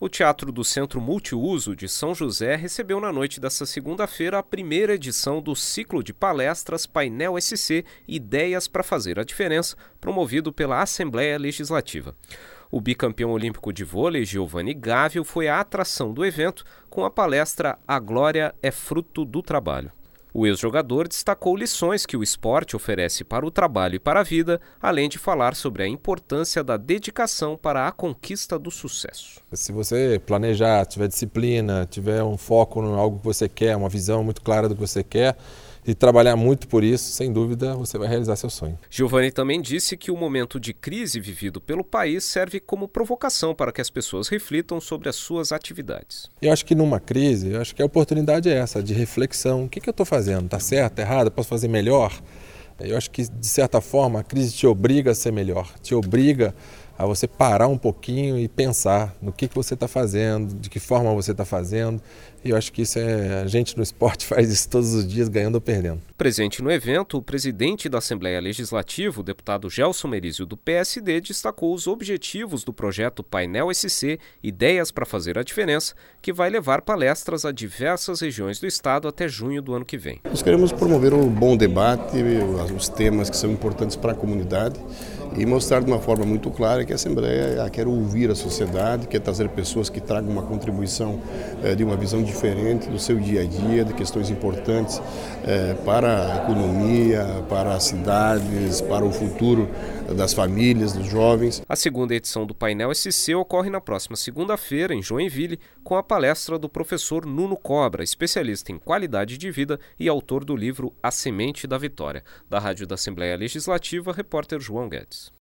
O Teatro do Centro Multiuso de São José recebeu na noite desta segunda-feira a primeira edição do ciclo de palestras Painel SC Ideias para Fazer a Diferença, promovido pela Assembleia Legislativa. O bicampeão olímpico de vôlei, Giovanni Gávil, foi a atração do evento com a palestra A Glória é Fruto do Trabalho. O ex-jogador destacou lições que o esporte oferece para o trabalho e para a vida, além de falar sobre a importância da dedicação para a conquista do sucesso. Se você planejar, tiver disciplina, tiver um foco em algo que você quer, uma visão muito clara do que você quer e trabalhar muito por isso, sem dúvida você vai realizar seu sonho. Giovanni também disse que o momento de crise vivido pelo país serve como provocação para que as pessoas reflitam sobre as suas atividades. Eu acho que numa crise, eu acho que a oportunidade é essa, de reflexão. O que eu estou fazendo? Está certo, está errado? Posso fazer melhor? Eu acho que, de certa forma, a crise te obriga a ser melhor, te obriga a você parar um pouquinho e pensar no que você está fazendo, de que forma você está fazendo. E eu acho que a gente no esporte faz isso todos os dias, ganhando ou perdendo. Presente no evento, o presidente da Assembleia Legislativa, o deputado Gelson Merizio, do PSD, destacou os objetivos do projeto Painel SC Ideias para Fazer a Diferença, que vai levar palestras a diversas regiões do estado até junho do ano que vem. Nós queremos promover um bom debate, os temas que são importantes para a comunidade e mostrar de uma forma muito clara que a Assembleia quer ouvir a sociedade, quer trazer pessoas que tragam uma contribuição de uma visão diferente do seu dia a dia, de questões importantes para a economia, para as cidades, para o futuro das famílias, dos jovens. A segunda edição do Painel SC ocorre na próxima segunda-feira, em Joinville, com a palestra do professor Nuno Cobra, especialista em qualidade de vida e autor do livro A Semente da Vitória. Da Rádio da Assembleia Legislativa, repórter João Guedes.